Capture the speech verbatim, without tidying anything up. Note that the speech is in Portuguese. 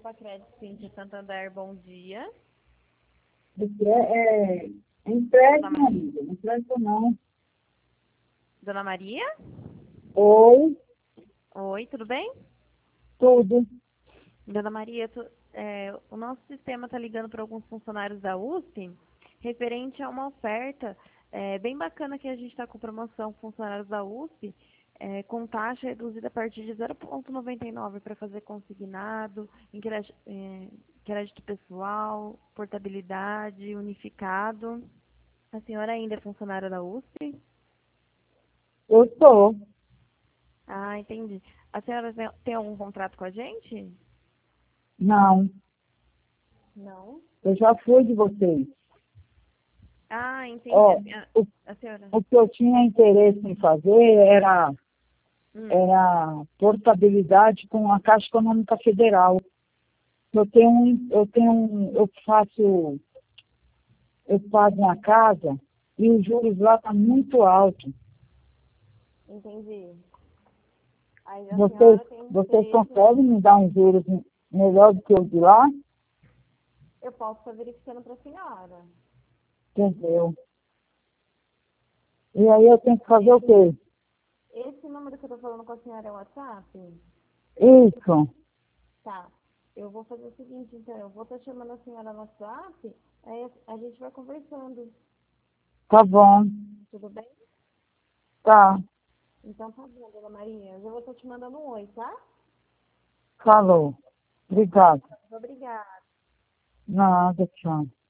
Copa Crédito sim, de Santander, bom dia. Porque é, é empréstimo, amiga, não empresta não. Dona Maria? Oi, Oi, tudo bem? tudo. Dona Maria, tu- é, o nosso sistema está ligando para alguns funcionários da U S P referente a uma oferta é, bem bacana que a gente está com promoção com funcionários da U S P, é, com taxa reduzida a partir de zero vírgula noventa e nove para fazer consignado, em crédito, é, crédito pessoal, portabilidade, unificado. A senhora ainda é funcionária da U S P? Eu sou. Ah, entendi. A senhora tem tem algum contrato com a gente? Não, Não. eu já fui de vocês. Ah, entendi. A Ó, senhora. o, A senhora. o que eu tinha interesse em fazer era, Hum, era portabilidade com a Caixa Econômica Federal. Eu tenho, um- eu tenho, um- eu faço, eu pago uma casa e os juros lá estão muito altos. entendi. Aí a Vocês, senhora tem vocês interesse. conseguem me dar uns juros melhor do que o de lá? Eu posso estar verificando para a senhora. Entendeu? E aí eu tenho que fazer o quê? Esse número que eu tô falando com a senhora é o WhatsApp? Isso, Tá. Eu vou fazer o seguinte, então. Eu vou estar chamando a senhora no WhatsApp, aí a a gente vai conversando. tá bom, Tudo bem? tá, Então tá bom, dona Maria. Eu já vou estar te mandando um oi, tá? falou. Obrigado. Obrigada. Nada, tchau.